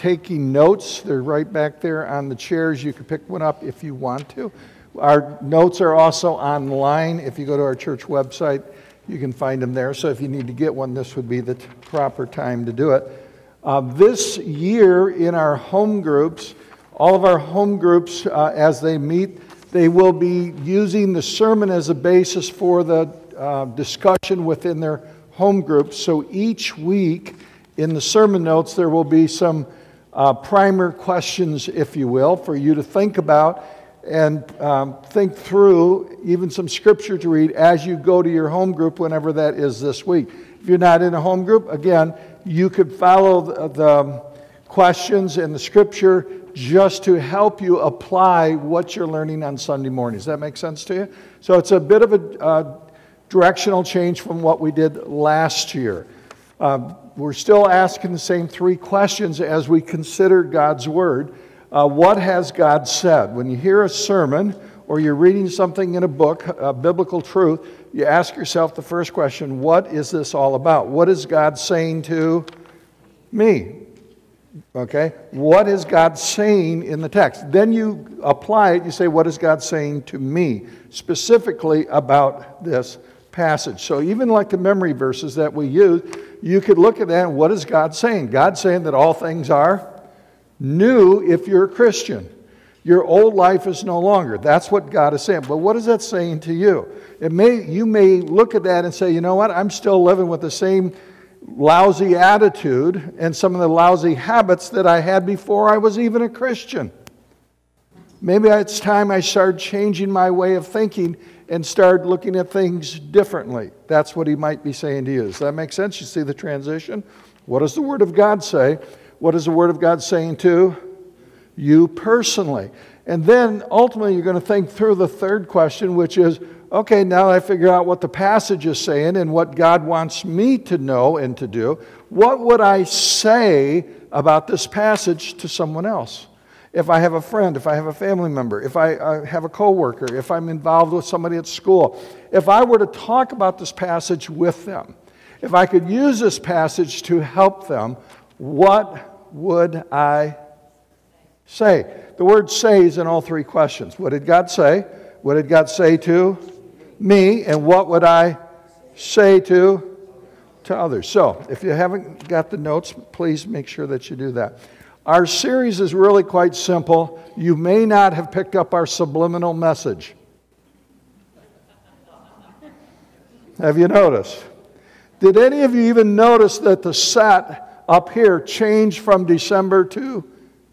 taking notes, they're right back there on the chairs. You can pick one up if you want to. Our notes are also online. If you go to our church website, you can find them there. So if you need to get one, this would be the proper time to do it. This year in our home groups, all of our home groups, as they meet, they will be using the sermon as a basis for the discussion within their home groups. So each week in the sermon notes, there will be some primer questions, if you will, for you to think about and think through, even some scripture to read as you go to your home group, whenever that is this week. If you're not in a home group, again, you could follow the questions in the scripture just to help you apply what you're learning on Sunday mornings. Does that make sense to you? So it's a bit of a directional change from what we did last year. We're still asking the same three questions as we consider God's Word. What has God said? When you hear a sermon or you're reading something in a book, a biblical truth, you ask yourself the first question, what is this all about? What is God saying to me? Okay? What is God saying in the text? Then you apply it, you say, what is God saying to me specifically about this passage? So even like the memory verses that we use, you could look at that and what is God saying? God's saying that all things are new if you're a Christian. Your old life is no longer. That's what God is saying. But what is that saying to you? You may look at that and say, you know what, I'm still living with the same lousy attitude and some of the lousy habits that I had before I was even a Christian. Maybe it's time I start changing my way of thinking and start looking at things differently. That's what he might be saying to you. Does that make sense? You see the transition? What does the Word of God say? What is the Word of God saying to you personally? And then ultimately you're going to think through the third question, which is, okay, now that I figure out what the passage is saying and what God wants me to know and to do, what would I say about this passage to someone else? If I have a friend, if I have a family member, if I have a coworker, if I'm involved with somebody at school, if I were to talk about this passage with them, if I could use this passage to help them, what would I say? The word say is in all three questions. What did God say? What did God say to me? And what would I say to others? So, if you haven't got the notes, please make sure that you do that. Our series is really quite simple. You may not have picked up our subliminal message. Have you noticed? Did any of you even notice that the set up here changed from December to?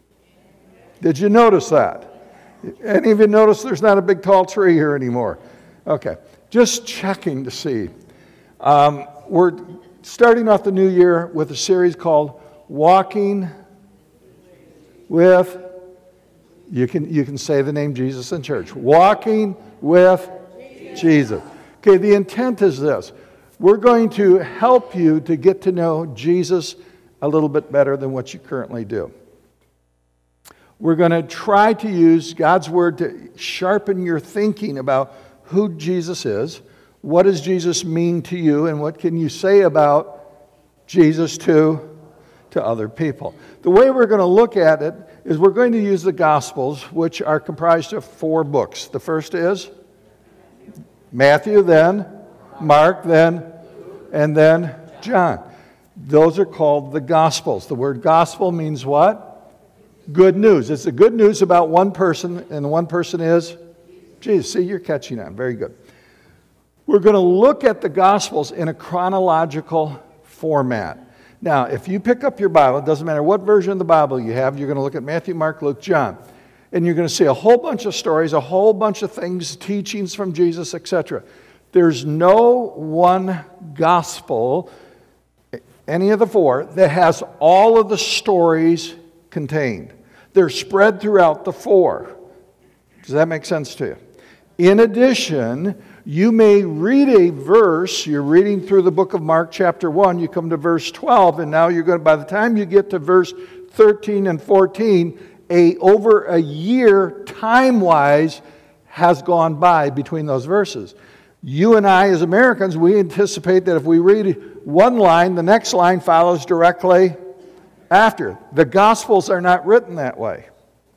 Did you notice that? Any of you notice there's not a big tall tree here anymore? Okay, just checking to see. We're starting off the new year with a series called Walking with, you can say the name Jesus in church. Walking with Jesus. Okay, the intent is this. We're going to help you to get to know Jesus a little bit better than what you currently do. We're going to try to use God's Word to sharpen your thinking about who Jesus is, what does Jesus mean to you, and what can you say about Jesus to other people. The way we're going to look at it is we're going to use the Gospels, which are comprised of 4 books. The first is Matthew, then Mark, and then John. Those are called the Gospels. The word gospel means what? Good news. It's the good news about one person, and the one person is Jesus. See, you're catching on. Very good. We're going to look at the Gospels in a chronological format. Now, if you pick up your Bible, it doesn't matter what version of the Bible you have, you're going to look at Matthew, Mark, Luke, John. And you're going to see a whole bunch of stories, a whole bunch of things, teachings from Jesus, etc. There's no one gospel, any of the 4, that has all of the stories contained. They're spread throughout the 4. Does that make sense to you? In addition, you may read a verse, you're reading through the book of Mark chapter 1, you come to verse 12, and now you're going to, by the time you get to verse 13 and 14, over a year, time-wise, has gone by between those verses. You and I, as Americans, we anticipate that if we read one line, the next line follows directly After. The Gospels are not written that way.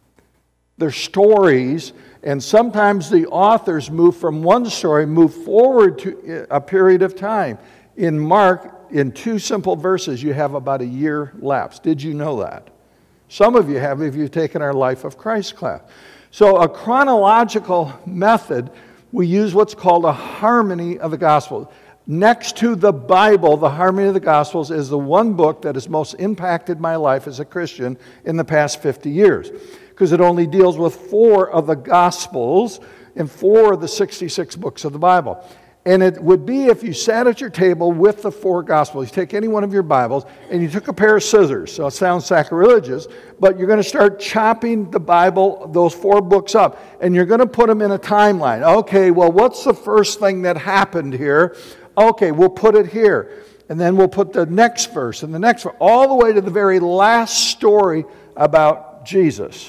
They're stories, and sometimes the authors move from one story, move forward to a period of time. In Mark, in 2 simple verses, you have about a year lapse. Did you know that? Some of you have if you've taken our Life of Christ class. So a chronological method, we use what's called a harmony of the Gospels. Next to the Bible, the Harmony of the Gospels is the one book that has most impacted my life as a Christian in the past 50 years. Because it only deals with 4 of the Gospels and 4 of the 66 books of the Bible. And it would be if you sat at your table with the 4 Gospels. You take any one of your Bibles and you took a pair of scissors. So it sounds sacrilegious, but you're going to start chopping the Bible, those 4 books up, and you're going to put them in a timeline. Okay, well, what's the first thing that happened here? Okay, we'll put it here. And then we'll put the next verse and the next verse, all the way to the very last story about Jesus.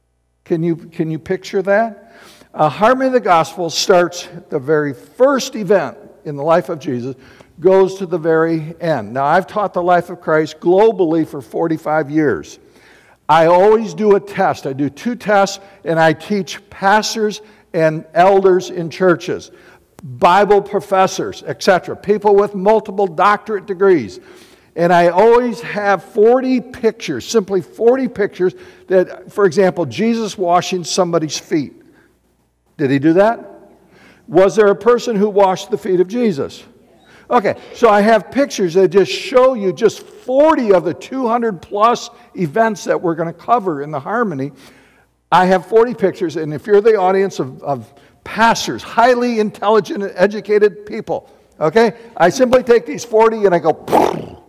Can you picture that? Harmony of the Gospel starts the very first event in the life of Jesus, goes to the very end. Now, I've taught the life of Christ globally for 45 years. I always do a test. I do 2 tests, and I teach pastors and elders in churches, Bible professors, etc., people with multiple doctorate degrees. And I always have 40 pictures, simply 40 pictures that, for example, Jesus washing somebody's feet. Did he do that? Was there a person who washed the feet of Jesus? Okay, so I have pictures that just show you just 40 of the 200 plus events that we're going to cover in the Harmony. I have 40 pictures, and if you're the audience of pastors, highly intelligent and educated people, okay, I simply take these 40 and I go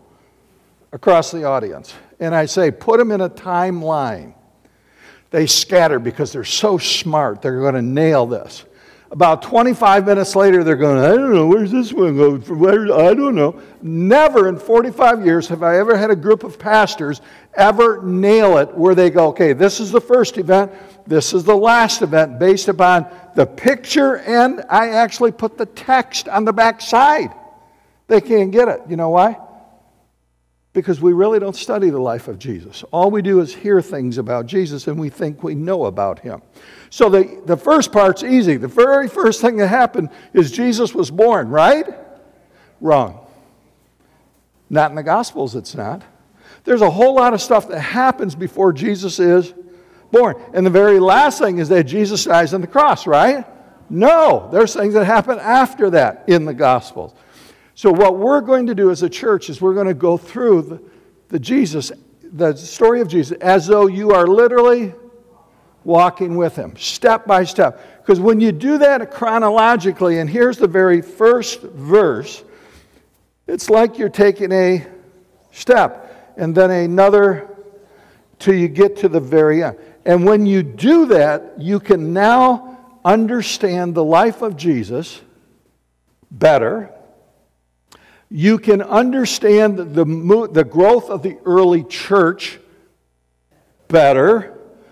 across the audience. And I say, put them in a timeline. They scatter because they're so smart. They're going to nail this. About 25 minutes later, they're going, I don't know, where's this one going from? I don't know. Never in 45 years have I ever had a group of pastors ever nail it where they go, okay, this is the first event, this is the last event, based upon the picture, and I actually put the text on the back side. They can't get it. You know why? Because we really don't study the life of Jesus. All we do is hear things about Jesus, and we think we know about him. So the first part's easy. The very first thing that happened is Jesus was born, right? Wrong. Not in the Gospels, it's not. There's a whole lot of stuff that happens before Jesus is born. And the very last thing is that Jesus dies on the cross, right? No, there's things that happen after that in the Gospels. So what we're going to do as a church is we're going to go through the story of Jesus, as though you are literally walking with him, step by step. Because when you do that chronologically, and here's the very first verse, it's like you're taking a step and then another till you get to the very end. And when you do that, you can now understand the life of Jesus better. You can understand the growth of the early church better.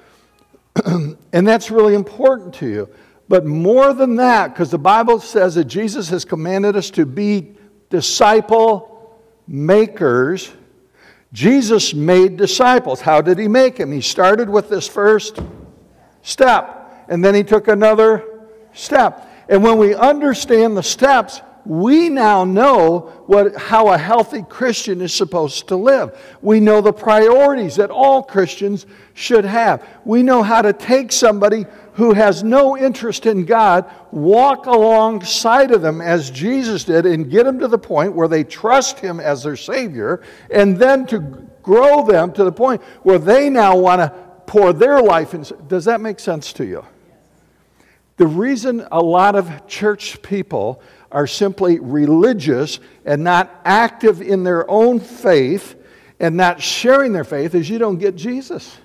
And that's really important to you. But more than that, because the Bible says that Jesus has commanded us to be disciple makers. Jesus made disciples. How did he make them? He started with this first step, and then he took another step. And when we understand the steps, we now know how a healthy Christian is supposed to live. We know the priorities that all Christians should have. We know how to take somebody who has no interest in God, walk alongside of them as Jesus did, and get them to the point where they trust him as their Savior, and then to grow them to the point where they now want to pour their life in. Does that make sense to you? The reason a lot of church people are simply religious and not active in their own faith and not sharing their faith is you don't get Jesus.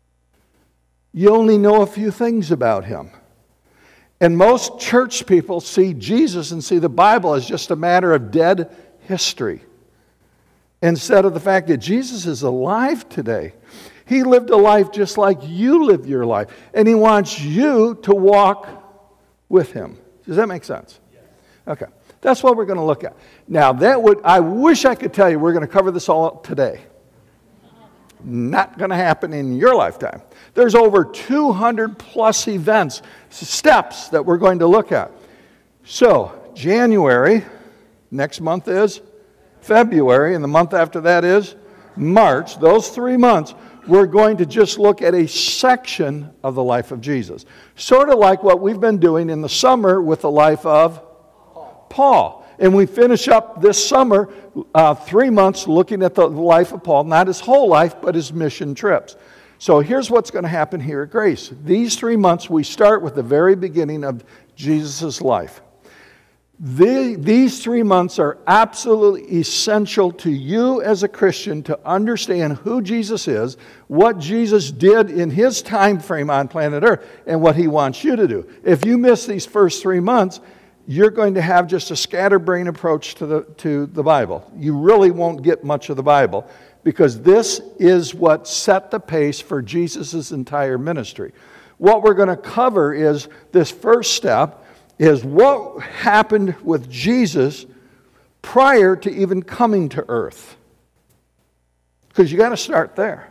You only know a few things about him. And most church people see Jesus and see the Bible as just a matter of dead history, instead of the fact that Jesus is alive today. He lived a life just like you live your life, and he wants you to walk with him. Does that make sense? Okay, that's what we're going to look at. Now, I wish I could tell you we're going to cover this all today. Not going to happen in your lifetime. There's over 200 plus events, steps that we're going to look at. So, January, next month is February, and the month after that is March. Those 3 months, we're going to just look at a section of the life of Jesus. Sort of like what we've been doing in the summer with the life of Paul. And we finish up this summer 3 months looking at the life of Paul, not his whole life, but his mission trips. So here's what's going to happen here at Grace. These 3 months, we start with the very beginning of Jesus' life. These 3 months are absolutely essential to you as a Christian to understand who Jesus is, what Jesus did in his time frame on planet Earth, and what he wants you to do. If you miss these first 3 months, you're going to have just a scatterbrain approach to the Bible. You really won't get much of the Bible because this is what set the pace for Jesus' entire ministry. What we're going to cover is this first step is what happened with Jesus prior to even coming to earth. Because you got to start there.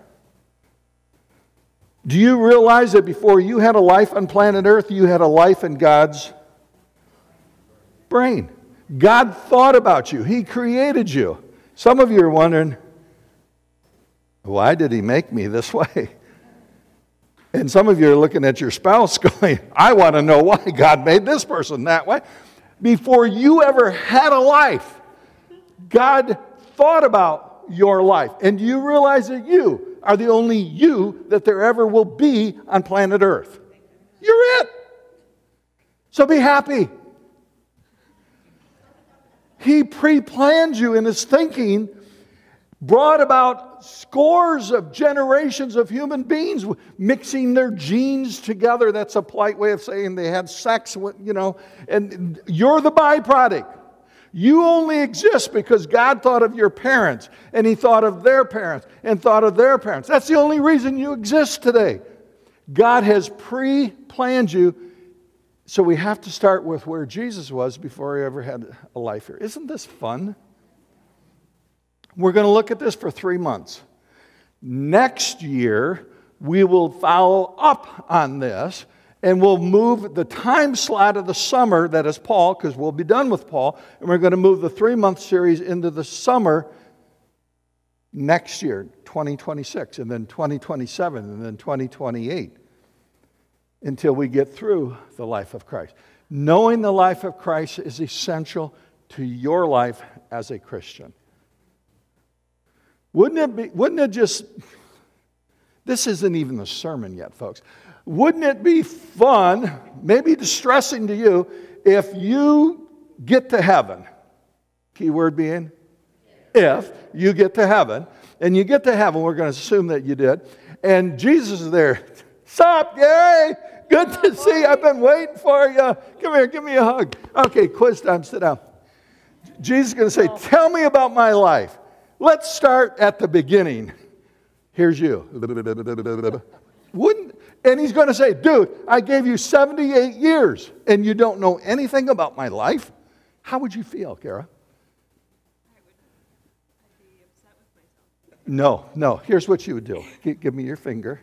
Do you realize that before you had a life on planet Earth, you had a life in God's brain? God thought about you. He created you. Some of you are wondering, why did he make me this way? And some of you are looking at your spouse going, I want to know why God made this person that way. Before you ever had a life, God thought about your life. And do you realize that you are the only you that there ever will be on planet Earth? You're it. So be happy. He pre-planned you in his thinking, brought about scores of generations of human beings mixing their genes together. That's a polite way of saying they had sex, and you're the byproduct. You only exist because God thought of your parents, and he thought of their parents, and thought of their parents. That's the only reason you exist today. God has pre-planned you. So we have to start with where Jesus was before he ever had a life here. Isn't this fun? We're going to look at this for 3 months. Next year, we will follow up on this, and we'll move the time slot of the summer, that is Paul, because we'll be done with Paul, and we're going to move the 3-month series into the summer next year, 2026, and then 2027, and then 2028. Until we get through the life of Christ. Knowing the life of Christ is essential to your life as a Christian. Wouldn't it just, this isn't even the sermon yet, folks. Wouldn't it be fun, maybe distressing to you, if you get to heaven? Key word being, if you get to heaven. And you get to heaven, we're going to assume that you did. And Jesus is there. Sup, Gary? Good to see you. I've been waiting for you. Come here, give me a hug. Okay, quiz time, sit down. Jesus is going to say, tell me about my life. Let's start at the beginning. Here's you. And he's going to say, dude, I gave you 78 years and you don't know anything about my life? How would you feel, Kara? I'd be upset with myself. No. Here's what you would do. Give me your finger.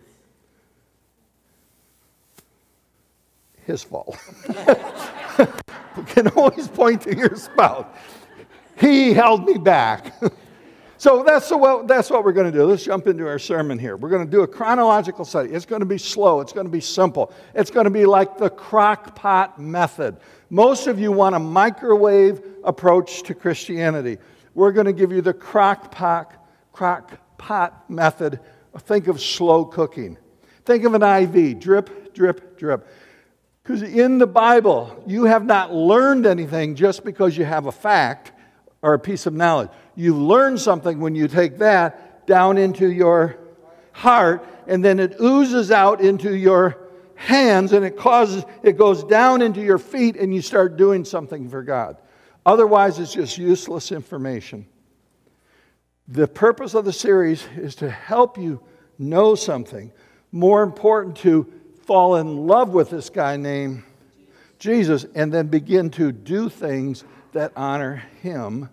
His fault. You can always point to your spouse. He held me back. So that's what we're going to do. Let's jump into our sermon here. We're going to do a chronological study. It's going to be slow. It's going to be simple. It's going to be like the crock pot method. Most of you want a microwave approach to Christianity. We're going to give you the crock pot method. Think of slow cooking. Think of an IV. Drip, drip, drip. Because in the Bible, you have not learned anything just because you have a fact or a piece of knowledge. You learn something when you take that down into your heart, and then it oozes out into your hands, and it goes down into your feet, and you start doing something for God. Otherwise, it's just useless information. The purpose of the series is to help you know something. More important, to fall in love with this guy named Jesus and then begin to do things that honor him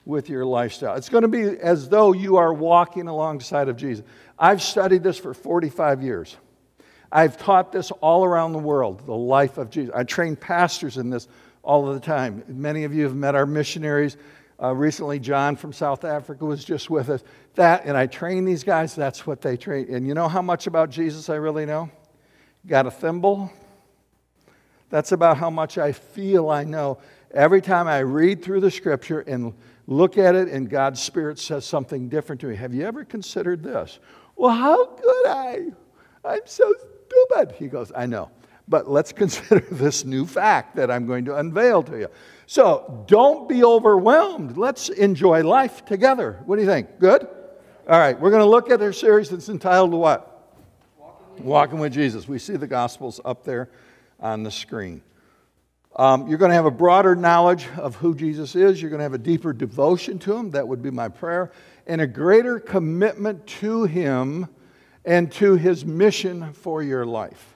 with your lifestyle. It's going to be as though you are walking alongside of Jesus. I've studied this for 45 years. I've taught this all around the world, the life of Jesus. I train pastors in this all of the time. Many of you have met our missionaries. Recently, John from South Africa was just with us. And I train these guys, that's what they train. And you know how much about Jesus I really know? Got a thimble? That's about how much I feel I know. Every time I read through the Scripture and look at it and God's Spirit says something different to me. Have you ever considered this? Well, how could I? I'm so stupid. He goes, I know. But let's consider this new fact that I'm going to unveil to you. So don't be overwhelmed. Let's enjoy life together. What do you think? Good? All right, we're going to look at our series that's entitled what? Walking with Jesus. We see the Gospels up there on the screen. You're going to have a broader knowledge of who Jesus is. You're going to have a deeper devotion to Him. That would be my prayer. And a greater commitment to Him and to His mission for your life.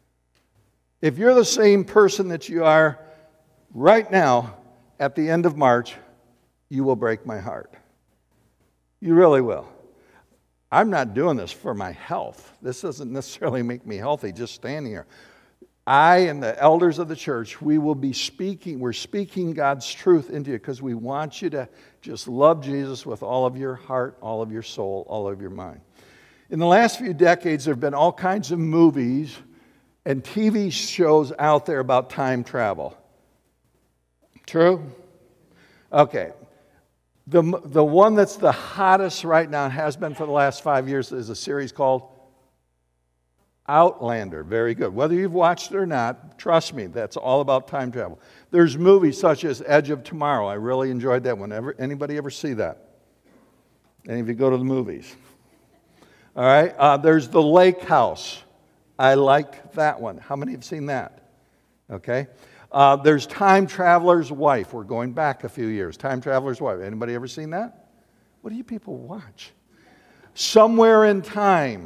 If you're the same person that you are right now at the end of March, you will break my heart. You really will. I'm not doing this for my health. This doesn't necessarily make me healthy, just standing here. I and the elders of the church, we're speaking God's truth into you because we want you to just love Jesus with all of your heart, all of your soul, all of your mind. In the last few decades, there have been all kinds of movies and TV shows out there about time travel. True? Okay. The one that's the hottest right now and has been for the last 5 years is a series called Outlander. Very good. Whether you've watched it or not, trust me, that's all about time travel. There's movies such as Edge of Tomorrow. I really enjoyed that one. Anybody ever see that? Any of you go to the movies? All right. There's The Lake House. I like that one. How many have seen that? Okay. There's Time Traveler's Wife. We're going back a few years. Time Traveler's Wife. Anybody ever seen that? What do you people watch? Somewhere in Time.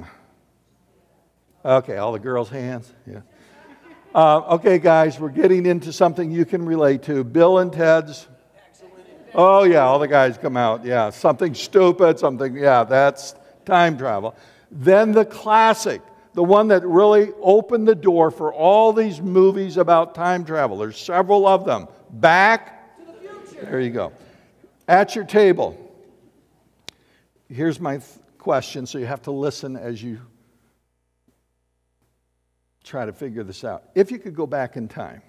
Okay, all the girls' hands. Yeah. Okay, guys, we're getting into something you can relate to. Bill and Ted's. Oh, yeah, all the guys come out. Yeah, something stupid, that's time travel. Then the classic. The one that really opened the door for all these movies about time travel. There's several of them. Back to the Future. There you go. At your table. Here's my question, so you have to listen as you try to figure this out. If you could go back in time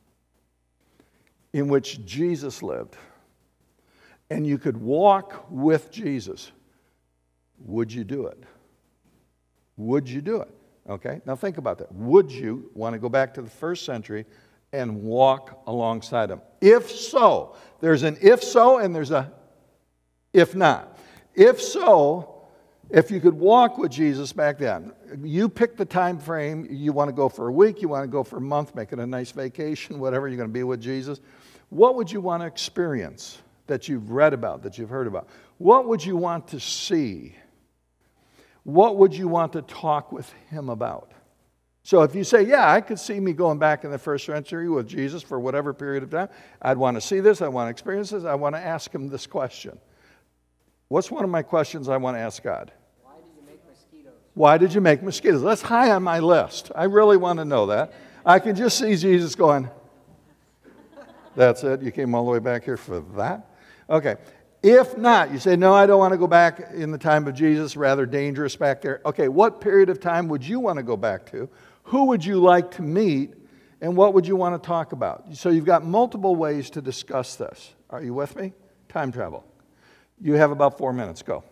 in which Jesus lived and you could walk with Jesus, would you do it? Would you do it? Okay, now think about that. Would you want to go back to the first century and walk alongside him? If so, there's an if so and there's a if not. If so, if you could walk with Jesus back then, you pick the time frame. You want to go for a week, you want to go for a month, make it a nice vacation, whatever, you're going to be with Jesus. What would you want to experience that you've read about, that you've heard about? What would you want to see? What would you want to talk with him about? So if you say, yeah, I could see me going back in the first century with Jesus for whatever period of time, I'd want to see this, I want to experience this, I want to ask him this question. What's one of my questions I want to ask God? Why did you make mosquitoes? Why did you make mosquitoes? That's high on my list. I really want to know that. I can just see Jesus going, that's it? You came all the way back here for that? Okay. If not, you say, no, I don't want to go back in the time of Jesus, rather dangerous back there. Okay, what period of time would you want to go back to? Who would you like to meet? And what would you want to talk about? So you've got multiple ways to discuss this. Are you with me? Time travel. You have about 4 minutes. Go.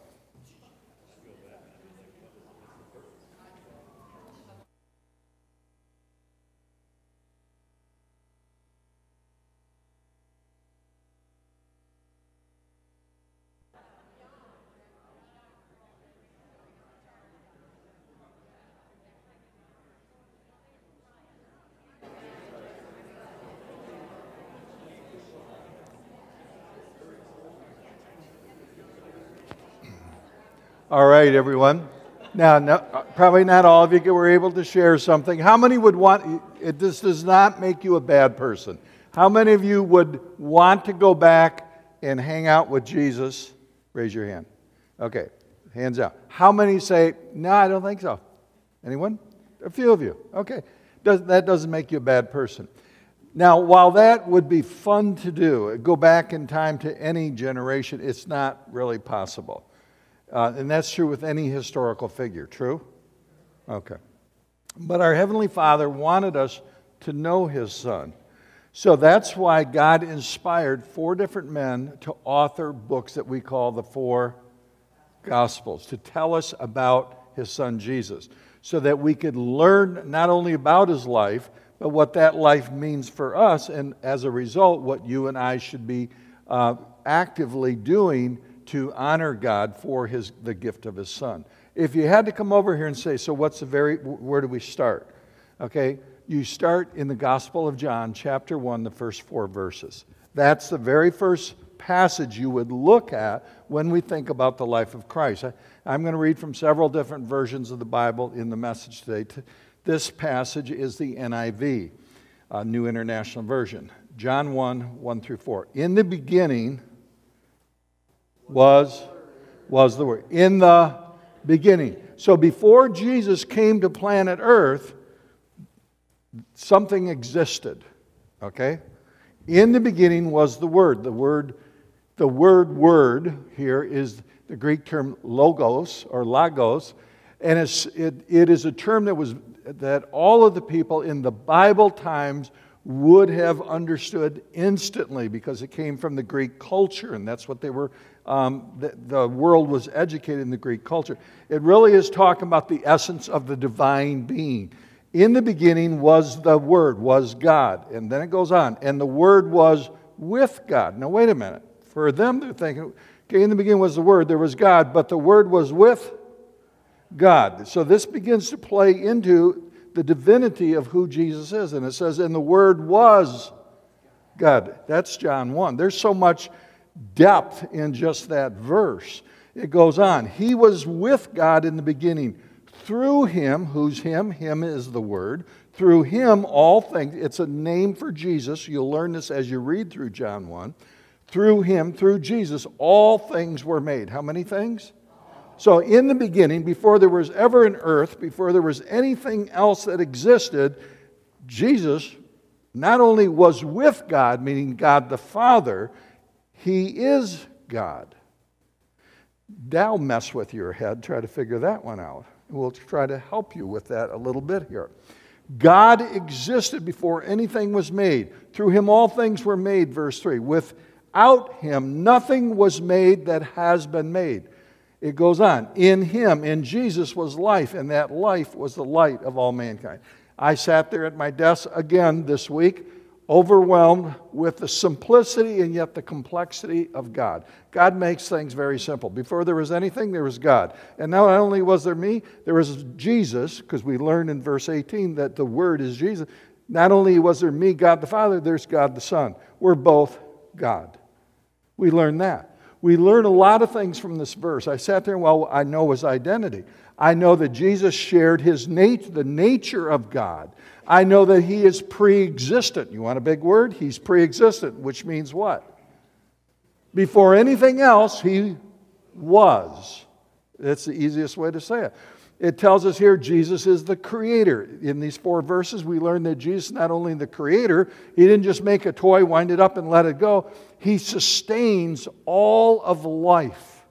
All right, everyone. Now, probably not all of you were able to share something. How many would want, this does not make you a bad person. How many of you would want to go back and hang out with Jesus? Raise your hand. Okay, hands out. How many say, no, I don't think so? Anyone? A few of you. Okay. That doesn't make you a bad person. Now, while that would be fun to do, go back in time to any generation, it's not really possible. And that's true with any historical figure. True? Okay. But our Heavenly Father wanted us to know His Son. So that's why God inspired 4 different men to author books that we call the 4 Gospels, to tell us about His Son Jesus, so that we could learn not only about His life, but what that life means for us, and as a result, what you and I should be actively doing to honor God for the gift of His Son. If you had to come over here and say, so where do we start? Okay, you start in the Gospel of John, chapter 1, the first 4 verses. That's the very first passage you would look at when we think about the life of Christ. I'm going to read from several different versions of the Bible in the message today. This passage is the NIV, New International Version. John 1, 1 through 4. In the beginning was the Word. In the beginning. So before Jesus came to planet Earth, something existed. Okay? In the beginning was the Word. The word here is the Greek term logos or logos, and it is a term that all of the people in the Bible times would have understood instantly because it came from the Greek culture, and that's what they were. The world was educated in the Greek culture. It really is talking about the essence of the divine being. In the beginning was the Word, was God, and then it goes on, and the Word was with God. Now wait a minute. For them, they're thinking, okay, in the beginning was the Word, there was God, but the Word was with God. So this begins to play into the divinity of who Jesus is. And it says, and the Word was God. That's John 1. There's so much depth in just that verse. It goes on. He was with God in the beginning. Through Him, who's Him? Him is the Word. Through Him, all things. It's a name for Jesus. You'll learn this as you read through John 1. Through Him, through Jesus, all things were made. How many things? So in the beginning, before there was ever an earth, before there was anything else that existed, Jesus not only was with God, meaning God the Father, He is God. That'll mess with your head. Try to figure that one out. We'll try to help you with that a little bit here. God existed before anything was made. Through Him all things were made, verse 3. Without Him nothing was made that has been made. It goes on. In Him, in Jesus was life, and that life was the light of all mankind. I sat there at my desk again this week, overwhelmed with the simplicity and yet the complexity of God. God makes things very simple. Before there was anything, there was God. And not only was there me, there was Jesus, because we learned in verse 18 that the Word is Jesus. Not only was there me, God the Father, there's God the Son. We're both God. We learned that. We learn a lot of things from this verse. I sat there and, I know His identity. I know that Jesus shared the nature of God. I know that He is pre-existent. You want a big word? He's pre-existent, which means what? Before anything else, He was. That's the easiest way to say it. It tells us here Jesus is the Creator. In these 4 verses, we learn that Jesus is not only the Creator, He didn't just make a toy, wind it up, and let it go. He sustains all of life.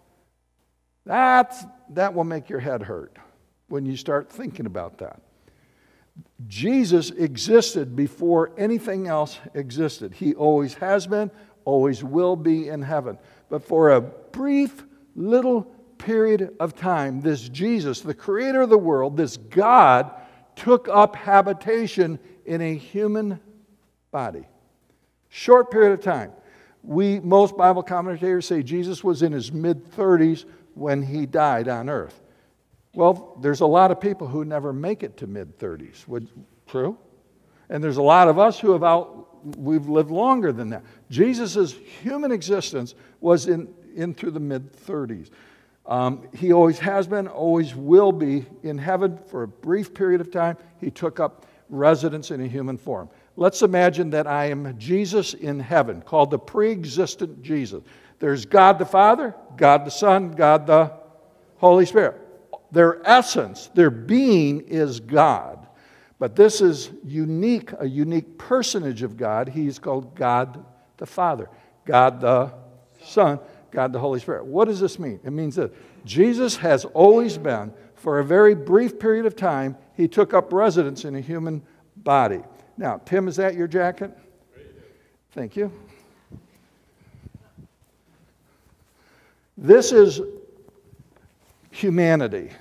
That will make your head hurt when you start thinking about that. Jesus existed before anything else existed. He always has been, always will be in heaven. But for a brief little period of time, this Jesus, the Creator of the world, this God, took up habitation in a human body. Short period of time. Most Bible commentators say Jesus was in His mid-30s when He died on earth. Well, there's a lot of people who never make it to mid-30s. True? And there's a lot of us who we've lived longer than that. Jesus' human existence was in through the mid-30s. He always has been, always will be in heaven for a brief period of time. He took up residence in a human form. let's imagine that I am Jesus in heaven, called the pre-existent Jesus. There's God the Father, God the Son, God the Holy Spirit. Their essence, their being is God. But this is unique, a unique personage of God. He's called God the Father, God the Son, God the Holy Spirit. What does this mean? It means that Jesus has always been, for a very brief period of time, he took up residence in a human body. Now, Tim, is that your jacket? Thank you. This is humanity.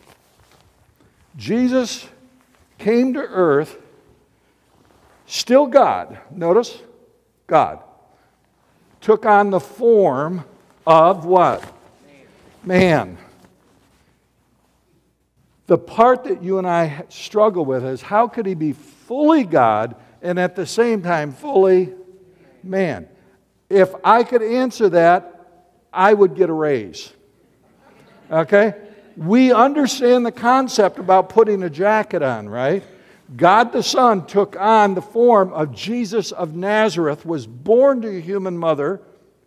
Jesus came to earth, still God. Notice, God. Took on the form of what? Man. The part that you and I struggle with is how could he be fully God and at the same time fully man? If I could answer that, I would get a raise. Okay? We understand the concept about putting a jacket on, right? God the Son took on the form of Jesus of Nazareth, was born to a human mother,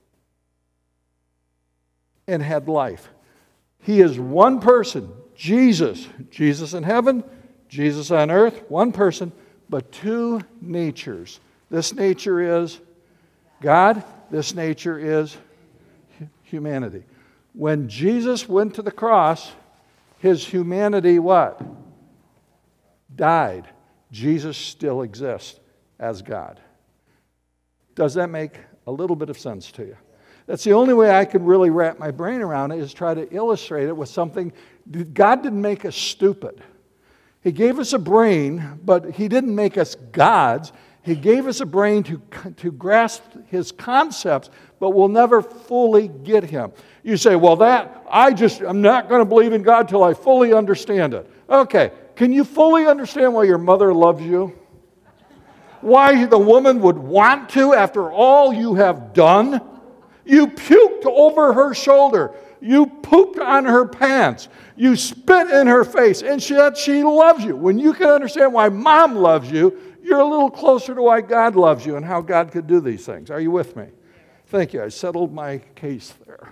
and had life. He is one person, Jesus. Jesus in heaven, Jesus on earth, one person, but two natures. This nature is God, this nature is humanity. When Jesus went to the cross, his humanity what? Died. Jesus still exists as God. Does that make a little bit of sense to you? That's the only way I can really wrap my brain around it, is try to illustrate it with something. God didn't make us stupid. He gave us a brain, but he didn't make us gods. He gave us a brain to grasp his concepts, but we'll never fully get him. You say, well, I'm not going to believe in God till I fully understand it. Okay, can you fully understand why your mother loves you? Why the woman would want to after all you have done? You puked over her shoulder. You pooped on her pants. You spit in her face, and yet she loves you. When you can understand why mom loves you, you're a little closer to why God loves you and how God could do these things. Are you with me? Thank you. I settled my case there.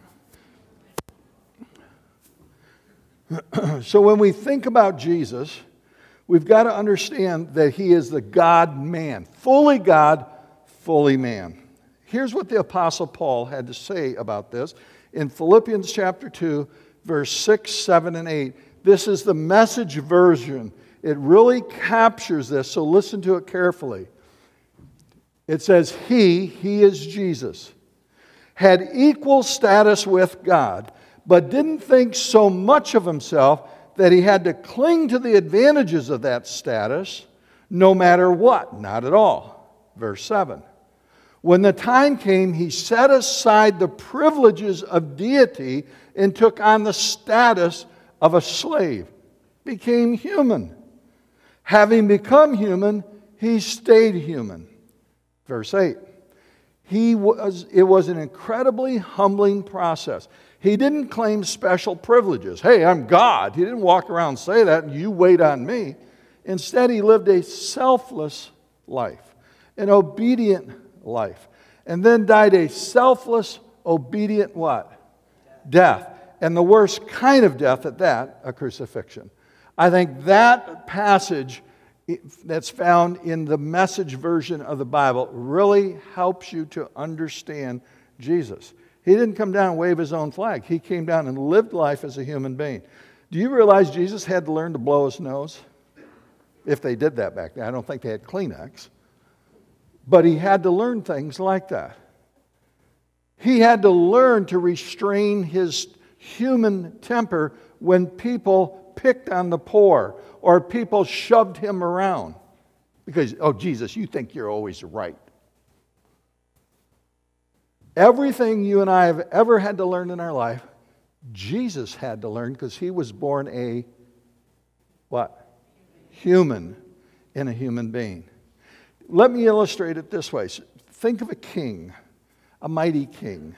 So when we think about Jesus, we've got to understand that he is the God-man. Fully God, fully man. Here's what the Apostle Paul had to say about this in Philippians chapter 2, verse 6, 7, and 8. This is the Message version. It really captures this, so listen to it carefully. It says, he is Jesus, had equal status with God, but didn't think so much of himself that he had to cling to the advantages of that status no matter what. Not at all. Verse 7. When the time came, he set aside the privileges of deity and took on the status of a slave, became human. Having become human, he stayed human. Verse 8. It was an incredibly humbling process. He didn't claim special privileges. Hey, I'm God. He didn't walk around and say that, and you wait on me. Instead, he lived a selfless life, an obedient life, and then died a selfless, obedient what? Death. And the worst kind of death at that, a crucifixion. I think that passage that's found in the Message version of the Bible really helps you to understand Jesus. He didn't come down and wave his own flag. He came down and lived life as a human being. Do you realize Jesus had to learn to blow his nose? If they did that back then. I don't think they had Kleenex. But he had to learn things like that. He had to learn to restrain his human temper when people picked on the poor or people shoved him around. Because, oh, Jesus, you think you're always right. Everything you and I have ever had to learn in our life, Jesus had to learn because he was born a what? Human in a human being. Let me illustrate it this way. Think of a king, a mighty king.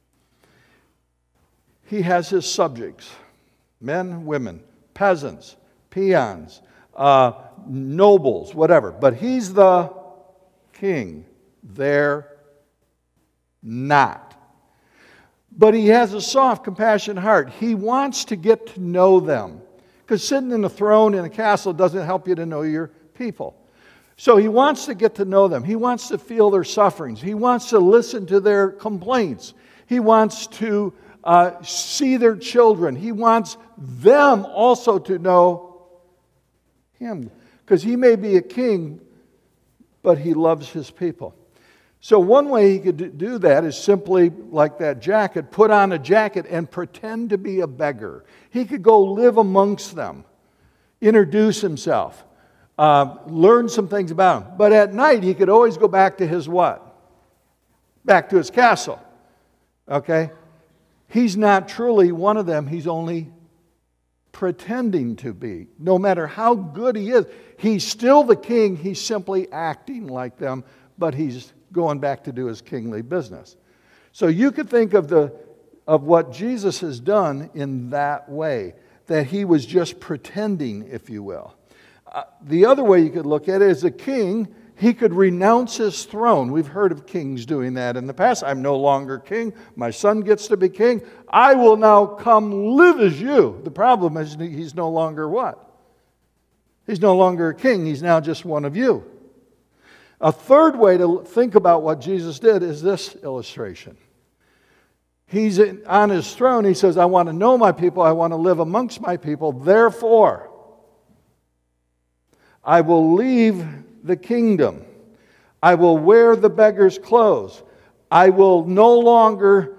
He has his subjects, men, women, peasants, peons, nobles, whatever. But he's the king. They're not. But he has a soft, compassionate heart. He wants to get to know them. Because sitting in a throne in a castle doesn't help you to know your people. So he wants to get to know them. He wants to feel their sufferings. He wants to listen to their complaints. He wants to see their children. He wants them also to know him. Because he may be a king, but he loves his people. So one way he could do that is simply, like that jacket, put on a jacket and pretend to be a beggar. He could go live amongst them, introduce himself, learn some things about him. But at night, he could always go back to his what? Back to his castle. Okay? He's not truly one of them. He's only pretending to be. No matter how good he is, he's still the king. He's simply acting like them, but he's going back to do his kingly business. So you could think of what Jesus has done in that way, that he was just pretending, if you will. The other way you could look at it is a king, he could renounce his throne. We've heard of kings doing that in the past. I'm no longer king. My son gets to be king. I will now come live as you. The problem is he's no longer what? He's no longer a king. He's now just one of you. A third way to think about what Jesus did is this illustration. He's on his throne. He says, I want to know my people. I want to live amongst my people. Therefore, I will leave the kingdom. I will wear the beggar's clothes. I will no longer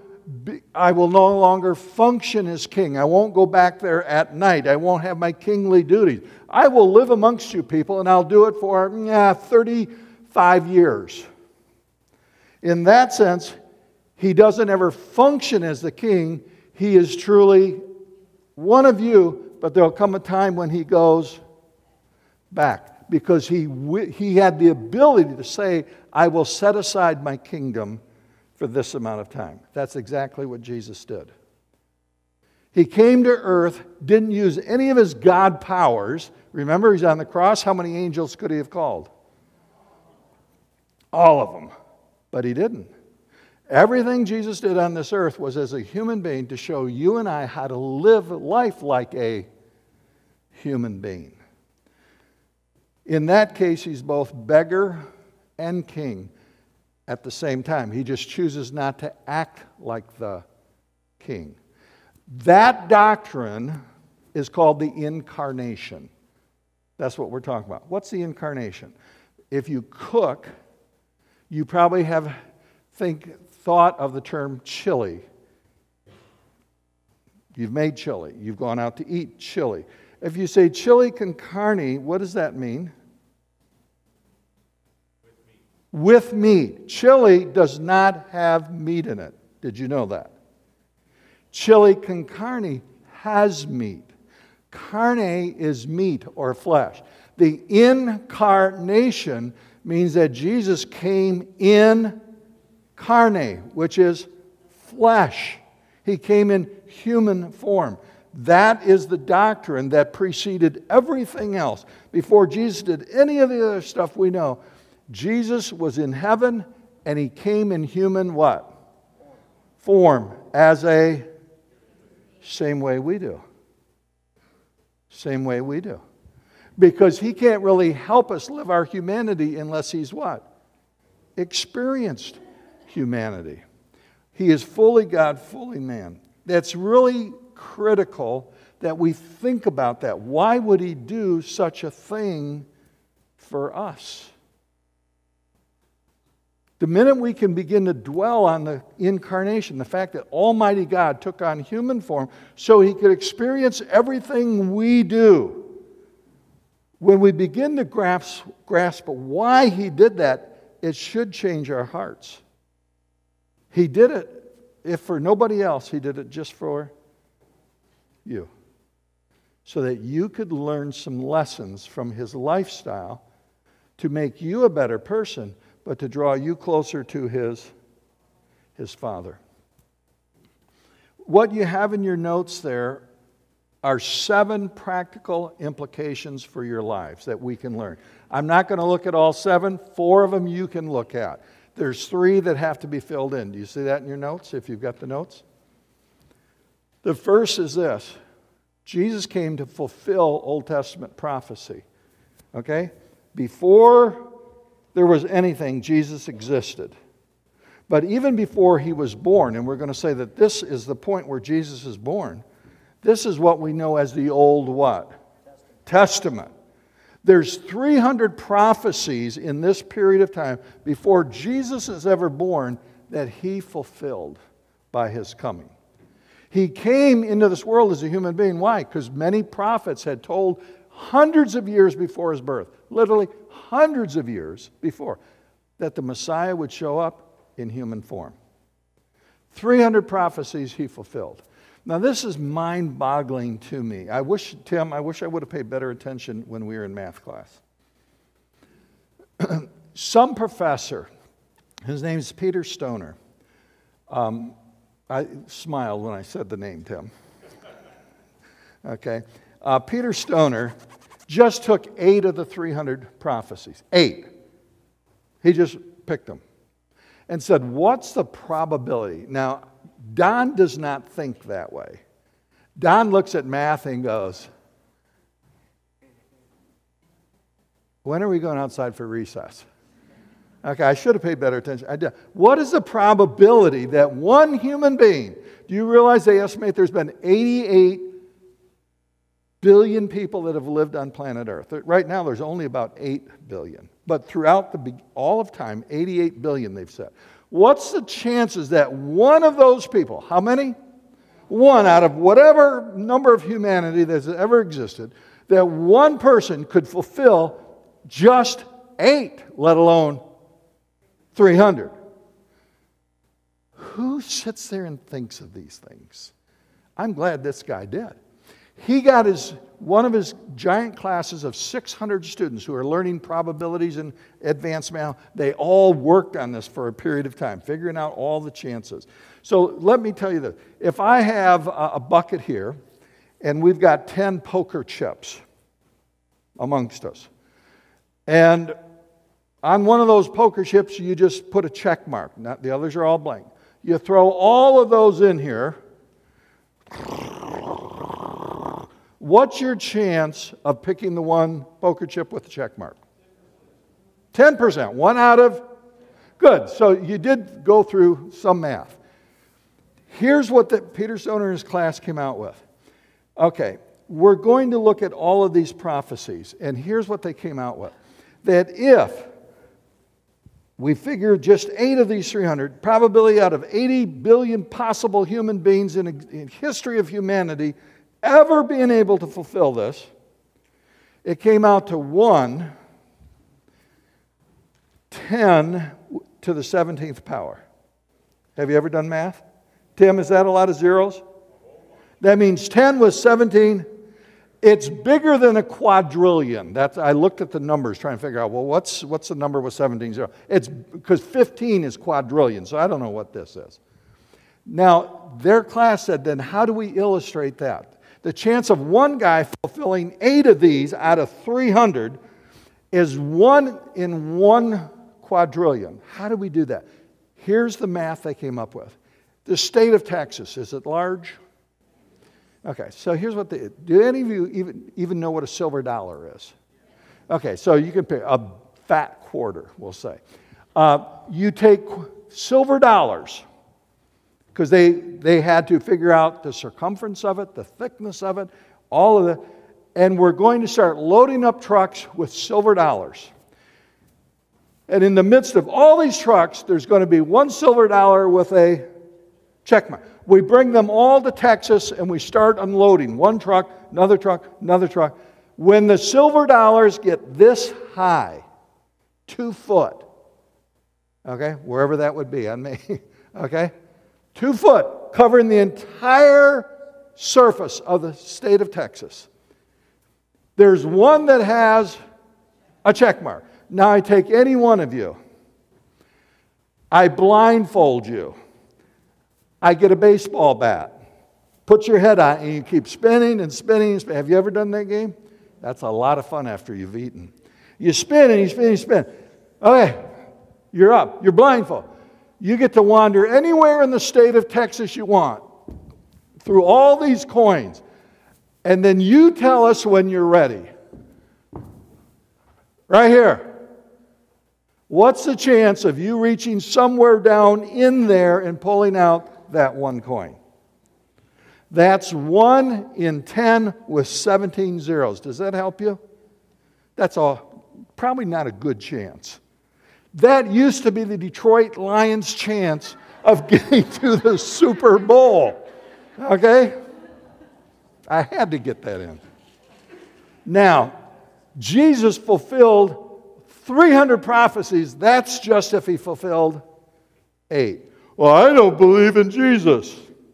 function as king. I won't go back there at night. I won't have my kingly duties. I will live amongst you people, and I'll do it for 35 years. In that sense, he doesn't ever function as the king. He is truly one of you, but there'll come a time when he goes back, because he had the ability to say, I will set aside my kingdom for this amount of time. That's exactly what Jesus did. He came to earth, didn't use any of his God powers. Remember, he's on the cross. How many angels could he have called? All of them. But he didn't. Everything Jesus did on this earth was as a human being to show you and I how to live life like a human being. In that case, he's both beggar and king at the same time. He just chooses not to act like the king. That doctrine is called the incarnation. That's what we're talking about. What's the incarnation? If you cook, you probably have thought of the term chili. You've made chili. You've gone out to eat chili. If you say chili con carne, what does that mean? With meat. Chili does not have meat in it. Did you know that? Chili con carne has meat. Carne is meat or flesh. The incarnation means that Jesus came in carne, which is flesh. He came in human form. That is the doctrine that preceded everything else. Before Jesus did any of the other stuff we know, Jesus was in heaven and he came in human what? Form. As a same way we do. Same way we do. Because he can't really help us live our humanity unless he's what? Experienced humanity. He is fully God, fully man. That's really critical that we think about that. Why would he do such a thing for us? The minute we can begin to dwell on the incarnation, the fact that Almighty God took on human form so he could experience everything we do, when we begin to grasp why he did that, it should change our hearts. He did it, if for nobody else, he did it just for you. So that you could learn some lessons from his lifestyle to make you a better person, but to draw you closer to his Father. What you have in your notes there are 7 practical implications for your lives that we can learn. I'm not going to look at all 7. 4 of them you can look at. There's 3 that have to be filled in. Do you see that in your notes, if you've got the notes? The first is this. Jesus came to fulfill Old Testament prophecy. Okay? Before there was anything, Jesus existed. But even before he was born, and we're going to say that this is the point where Jesus is born, this is what we know as the Old what? Testament. There's 300 prophecies in this period of time before Jesus is ever born that he fulfilled by his coming. He came into this world as a human being. Why? Because many prophets had told hundreds of years before his birth, literally hundreds of years before, that the Messiah would show up in human form. 300 prophecies he fulfilled. Now, this is mind-boggling to me. Tim, I wish I would have paid better attention when we were in math class. Some professor, his name is Peter Stoner. I smiled when I said the name, Tim. Okay. Peter Stoner just took 8 of the 300 prophecies. 8. He just picked them and said, what's the probability? Now, Don does not think that way. Don looks at math and goes, when are we going outside for recess? Okay, I should have paid better attention. I did. What is the probability that one human being, do you realize they estimate there's been 88 billion people that have lived on planet Earth? Right now there's only about 8 billion. But throughout all of time, 88 billion they've said. What's the chances that one of those people, how many? One out of whatever number of humanity that's ever existed, that one person could fulfill just 8, let alone 300. Who sits there and thinks of these things? I'm glad this guy did. He got one of his giant classes of 600 students who are learning probabilities and advanced math. They all worked on this for a period of time, figuring out all the chances. So let me tell you this. If I have a bucket here, and we've got 10 poker chips amongst us, and on one of those poker chips, you just put a check mark. The others are all blank. You throw all of those in here. What's your chance of picking the one poker chip with the check mark? 10%. 1 out of? Good. So you did go through some math. Here's what Peter Stoner in his class came out with. Okay, we're going to look at all of these prophecies, and here's what they came out with. That if we figure just 8 of these 300, probability out of 80 billion possible human beings in history of humanity ever being able to fulfill this, it came out to 1, 10 to the 17th power. Have you ever done math? Tim, is that a lot of zeros? That means 10 was 17. It's bigger than a quadrillion. I looked at the numbers trying to figure out, well, what's the number with 17 zeros? It's because 15 is quadrillion, so I don't know what this is. Now, their class said, then how do we illustrate that? The chance of one guy fulfilling 8 of these out of 300 is 1 in 1 quadrillion. How do we do that? Here's the math they came up with. The state of Texas, is it large? Okay, so here's what do any of you even know what a silver dollar is? Okay, so you can pick a fat quarter, we'll say. You take silver dollars, because they had to figure out the circumference of it, the thickness of it, all of it, and we're going to start loading up trucks with silver dollars. And in the midst of all these trucks, there's going to be one silver dollar with a check mark. We bring them all to Texas and we start unloading. One truck, another truck, another truck. When the silver dollars get this high, 2 foot, okay, wherever that would be on me, okay, 2 foot, covering the entire surface of the state of Texas. There's one that has a check mark. Now I take any one of you. I blindfold you. I get a baseball bat, put your head on and you keep spinning and spinning and spinning. Have you ever done that game? That's a lot of fun after you've eaten. You spin and you spin and you spin. Okay, you're up. You're blindfolded. You get to wander anywhere in the state of Texas you want through all these coins. And then you tell us when you're ready. Right here. What's the chance of you reaching somewhere down in there and pulling out that one coin? That's 1 in 10 with 17 zeros. Does that help you? That's probably not a good chance. That used to be the Detroit Lions' chance of getting to the Super Bowl. Okay? I had to get that in. Now, Jesus fulfilled 300 prophecies. That's just if he fulfilled 8. Well, I don't believe in Jesus.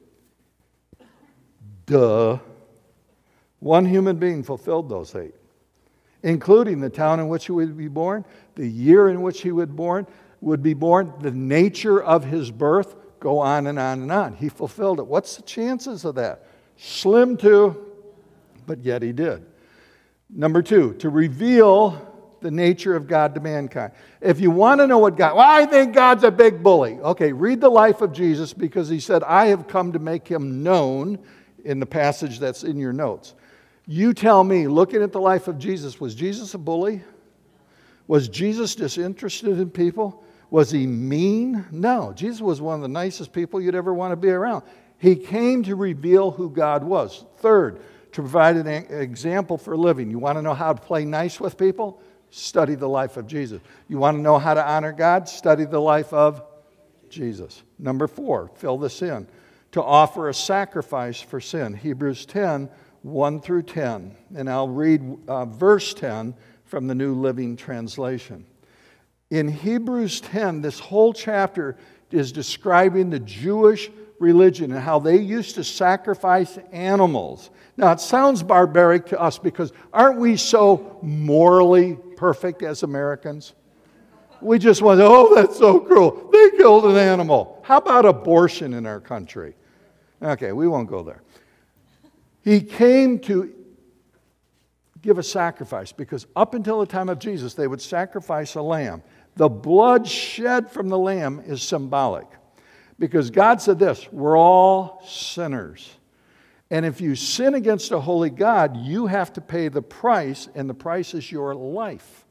Duh. One human being fulfilled those 8, including the town in which he would be born, the year in which he would be born, the nature of his birth, go on and on and on. He fulfilled it. What's the chances of that? Slim too, but yet he did. Number 2, to reveal the nature of God to mankind. If you want to know what God, well, I think God's a big bully. Okay, read the life of Jesus, because he said, I have come to make him known, in the passage that's in your notes. You tell me, looking at the life of Jesus, was Jesus a bully? Was Jesus disinterested in people? Was he mean? No. Jesus was one of the nicest people you'd ever want to be around. He came to reveal who God was. 3rd, to provide an example for living. You want to know how to play nice with people? Study the life of Jesus. You want to know how to honor God? Study the life of Jesus. Number 4, fill this in. To offer a sacrifice for sin. Hebrews 10, 1 through 10. And I'll read verse 10 from the New Living Translation. In Hebrews 10, this whole chapter is describing the Jewish religion and how they used to sacrifice animals. Now, it sounds barbaric to us because aren't we so morally perfect as Americans? We just want to, oh, that's so cruel. They killed an animal. How about abortion in our country? Okay, we won't go there. He came to give a sacrifice because up until the time of Jesus, they would sacrifice a lamb. The blood shed from the lamb is symbolic because God said this, we're all sinners. And if you sin against a holy God, you have to pay the price, and the price is your life.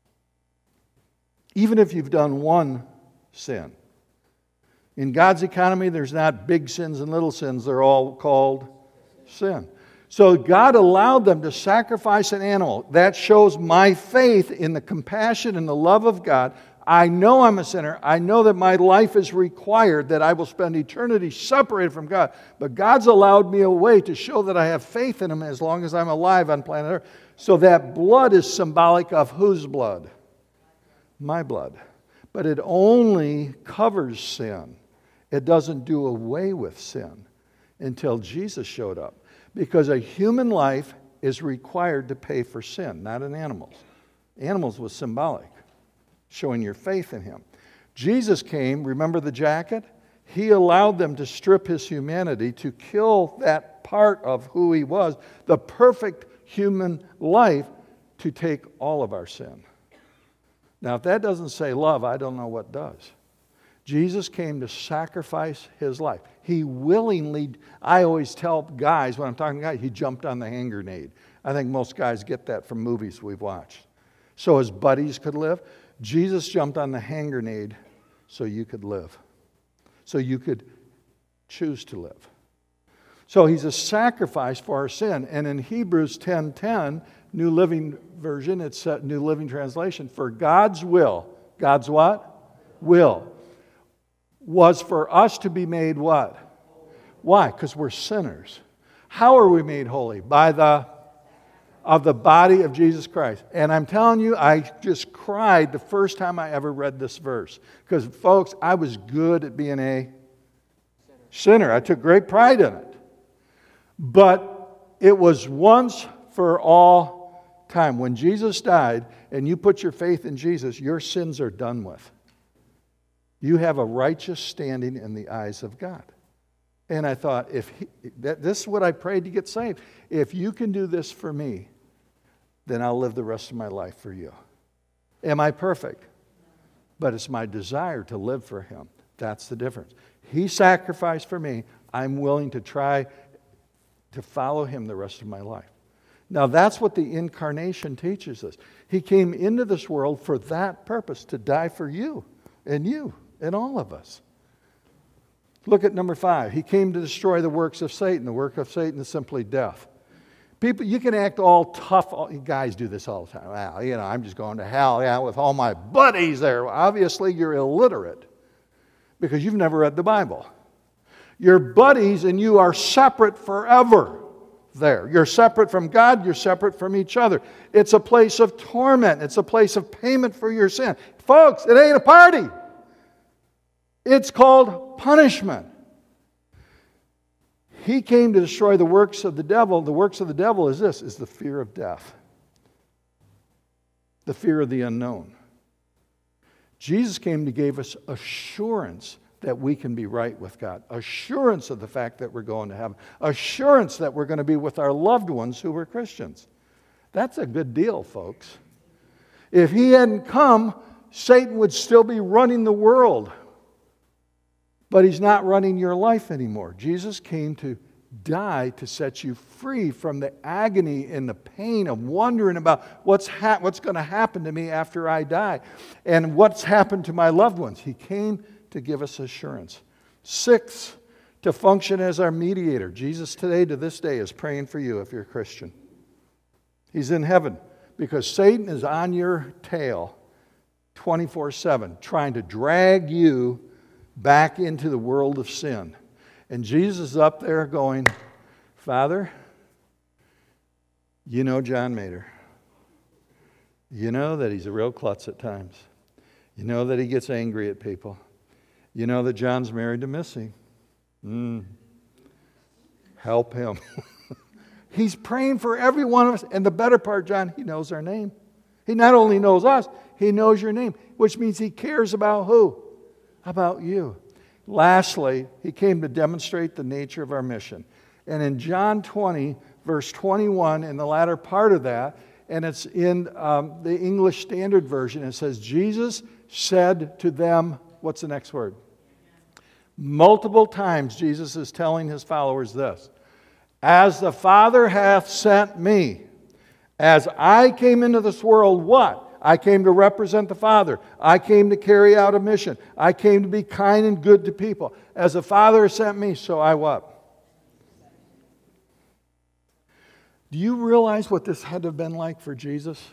Even if you've done one sin. In God's economy, there's not big sins and little sins. They're all called sin. So God allowed them to sacrifice an animal. That shows my faith in the compassion and the love of God. I know I'm a sinner. I know that my life is required, that I will spend eternity separated from God. But God's allowed me a way to show that I have faith in Him as long as I'm alive on planet Earth. So that blood is symbolic of whose blood? My blood. But it only covers sin. It doesn't do away with sin until Jesus showed up. Because a human life is required to pay for sin, not an animal's. Animals was symbolic, showing your faith in Him. Jesus came, remember the jacket? He allowed them to strip His humanity, to kill that part of who He was, the perfect human life, to take all of our sin. Now, if that doesn't say love, I don't know what does. Jesus came to sacrifice His life. He willingly, I always tell guys, when I'm talking to guys, He jumped on the hand grenade. I think most guys get that from movies we've watched. So his buddies could live. Jesus jumped on the hand grenade so you could live. So you could choose to live. So He's a sacrifice for our sin. And in Hebrews 10:10, New Living Version, it's a New Living Translation, for God's will, God's what? Will. Was for us to be made what? Why? Because we're sinners. How are we made holy? By the body of Jesus Christ. And I'm telling you, I just cried the first time I ever read this verse. Because, folks, I was good at being a sinner. I took great pride in it. But it was once for all time. When Jesus died and you put your faith in Jesus, your sins are done with. You have a righteous standing in the eyes of God. And I thought, this is what I prayed to get saved. If you can do this for me, then I'll live the rest of my life for you. Am I perfect? But it's my desire to live for Him. That's the difference. He sacrificed for me. I'm willing to try to follow Him the rest of my life. Now that's what the incarnation teaches us. He came into this world for that purpose, to die for you and all of us. Look at number 5. He came to destroy the works of Satan. The work of Satan is simply death. People, you can act all tough. Guys do this all the time. Well, I'm just going to hell, with all my buddies there. Well, obviously, you're illiterate because you've never read the Bible. Your buddies and you are separate forever there. You're separate from God. You're separate from each other. It's a place of torment. It's a place of payment for your sin. Folks, it ain't a party. It's called punishment. He came to destroy the works of the devil. The works of the devil is the fear of death. The fear of the unknown. Jesus came to give us assurance that we can be right with God. Assurance of the fact that we're going to heaven. Assurance that we're going to be with our loved ones who were Christians. That's a good deal, folks. If He hadn't come, Satan would still be running the world. But he's not running your life anymore. Jesus came to die to set you free from the agony and the pain of wondering about what's going to happen to me after I die and what's happened to my loved ones. He came to give us assurance. 6, to function as our mediator. Jesus today, to this day, is praying for you if you're a Christian. He's in heaven because Satan is on your tail 24/7, trying to drag you back into the world of sin. And Jesus is up there going, Father, you know John Mater. You know that he's a real klutz at times. You know that he gets angry at people. You know that John's married to Missy. Help him. He's praying for every one of us. And the better part, John, he knows our name. He not only knows us, he knows your name, which means he cares about who? About you. Lastly, he came to demonstrate the nature of our mission. And in John 20, verse 21, in the latter part of that, and it's in the English Standard Version, it says, Jesus said to them, what's the next word? Multiple times Jesus is telling his followers this. As the Father hath sent me, as I came into this world, what? I came to represent the Father. I came to carry out a mission. I came to be kind and good to people. As the Father has sent me, so I what? Do you realize what this had to have been like for Jesus?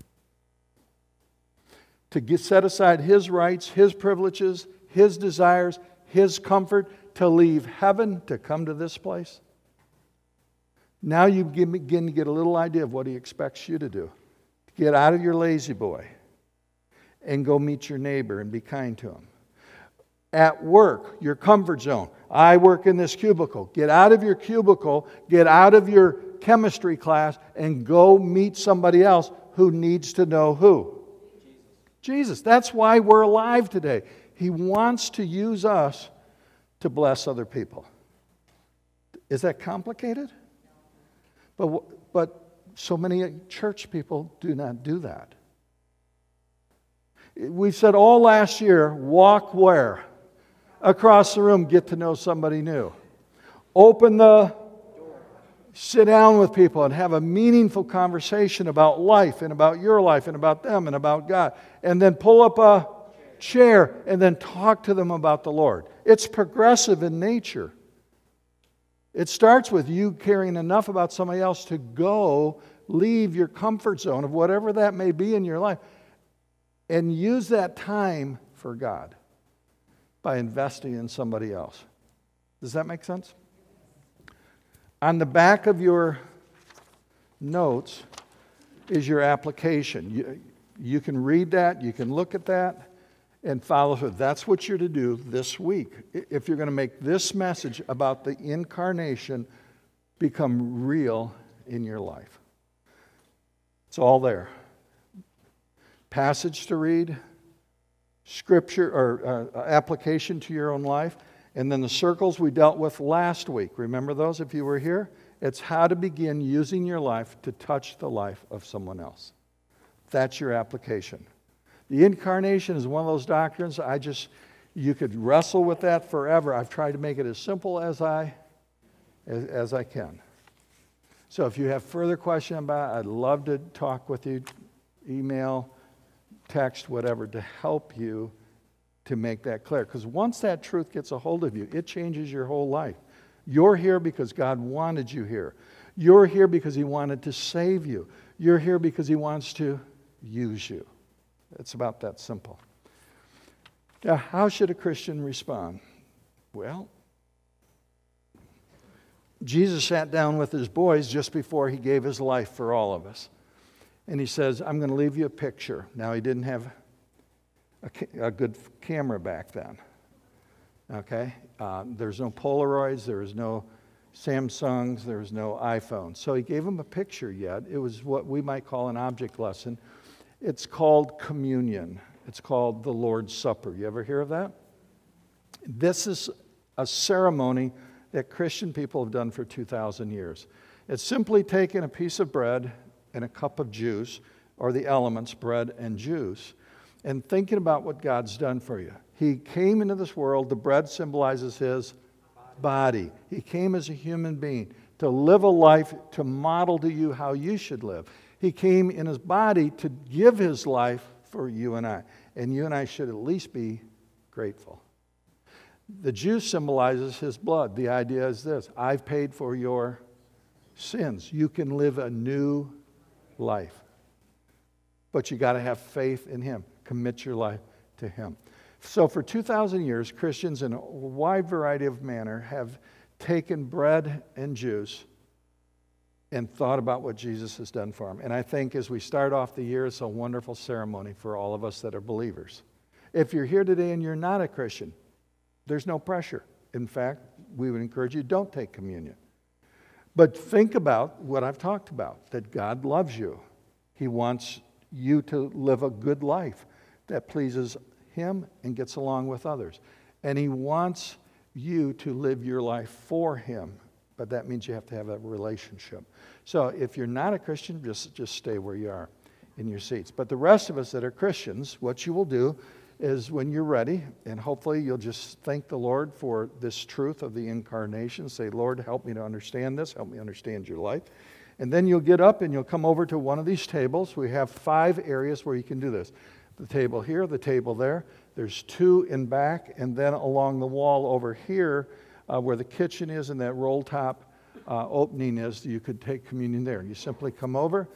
To set aside His rights, His privileges, His desires, His comfort, to leave heaven to come to this place? Now you begin to get a little idea of what He expects you to do. Get out of your lazy boy and go meet your neighbor and be kind to him. At work, your comfort zone. I work in this cubicle. Get out of your cubicle, get out of your chemistry class, and go meet somebody else who needs to know who? Jesus. That's why we're alive today. He wants to use us to bless other people. Is that complicated? But so many church people do not do that. We said all last year, walk where? Across the room, get to know somebody new. Open the door. Sit down with people and have a meaningful conversation about life and about your life and about them and about God. And then pull up a chair and then talk to them about the Lord. It's progressive in nature. It starts with you caring enough about somebody else to go leave your comfort zone of whatever that may be in your life and use that time for God by investing in somebody else. Does that make sense? On the back of your notes is your application. You can read that, you can look at that, and follow through. That's what you're to do this week. If you're going to make this message about the incarnation become real in your life. It's all there. Passage to read, scripture or application to your own life, And then the circles we dealt with last week. Remember those if you were here? It's how to begin using your life to touch the life of someone else. That's your application. The incarnation is one of those doctrines you could wrestle with that forever. I've tried to make it as simple as I can. So if you have further questions about it, I'd love to talk with you, email, text, whatever, to help you to make that clear. Because once that truth gets a hold of you, it changes your whole life. You're here because God wanted you here. You're here because He wanted to save you. You're here because He wants to use you. It's about that simple. Now, how should a Christian respond? Well, Jesus sat down with His boys just before He gave His life for all of us. And He says, I'm going to leave you a picture. Now, He didn't have a good camera back then. Okay? There's no Polaroids, there was no Samsungs, there was no iPhones. So He gave them a picture yet. It was what we might call an object lesson. It's called communion. It's called the Lord's Supper. You ever hear of that? This is a ceremony that Christian people have done for 2,000 years. It's simply taking a piece of bread and a cup of juice, or the elements, bread and juice, and thinking about what God's done for you. He came into this world. The bread symbolizes His body. He came as a human being to live a life to model to you how you should live. He came in His body to give His life for you and I. And you and I should at least be grateful. The juice symbolizes His blood. The idea is this: I've paid for your sins. You can live a new life. But you got to have faith in Him. Commit your life to Him. So for 2,000 years, Christians in a wide variety of manner have taken bread and juice and thought about what Jesus has done for them. And I think as we start off the year, it's a wonderful ceremony for all of us that are believers. If you're here today and you're not a Christian, there's no pressure. In fact, we would encourage you, don't take communion. But think about what I've talked about, that God loves you. He wants you to live a good life that pleases Him and gets along with others. And He wants you to live your life for Him. But that means you have to have a relationship. So if you're not a Christian, just stay where you are in your seats. But the rest of us that are Christians, what you will do is when you're ready, and hopefully you'll just thank the Lord for this truth of the incarnation. Say, Lord, help me to understand this. Help me understand your life. And then you'll get up and you'll come over to one of these tables. We have 5 areas where you can do this. The table here, the table there. There's 2 in back, and then along the wall over here where the kitchen is and that roll top opening is, you could take communion there. You simply come over,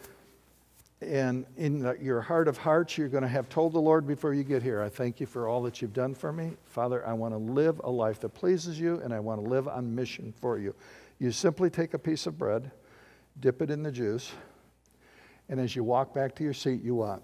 and in your heart of hearts, you're going to have told the Lord before you get here, I thank you for all that you've done for me. Father, I want to live a life that pleases you, and I want to live on mission for you. You simply take a piece of bread, dip it in the juice, and as you walk back to your seat, you what?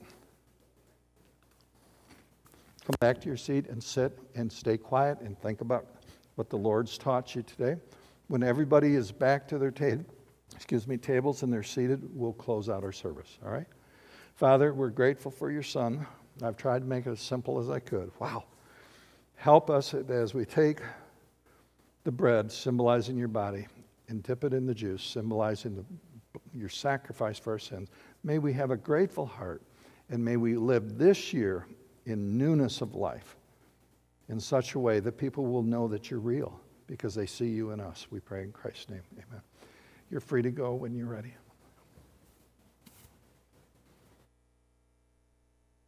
Come back to your seat and sit and stay quiet and think about what the Lord's taught you today. When everybody is back to their tables and they're seated, we'll close out our service, all right? Father, we're grateful for your Son. I've tried to make it as simple as I could. Wow. Help us as we take the bread, symbolizing your body, and dip it in the juice, symbolizing your sacrifice for our sins. May we have a grateful heart, and may we live this year in newness of life in such a way that people will know that you're real because they see you in us. We pray in Christ's name. Amen. You're free to go when you're ready.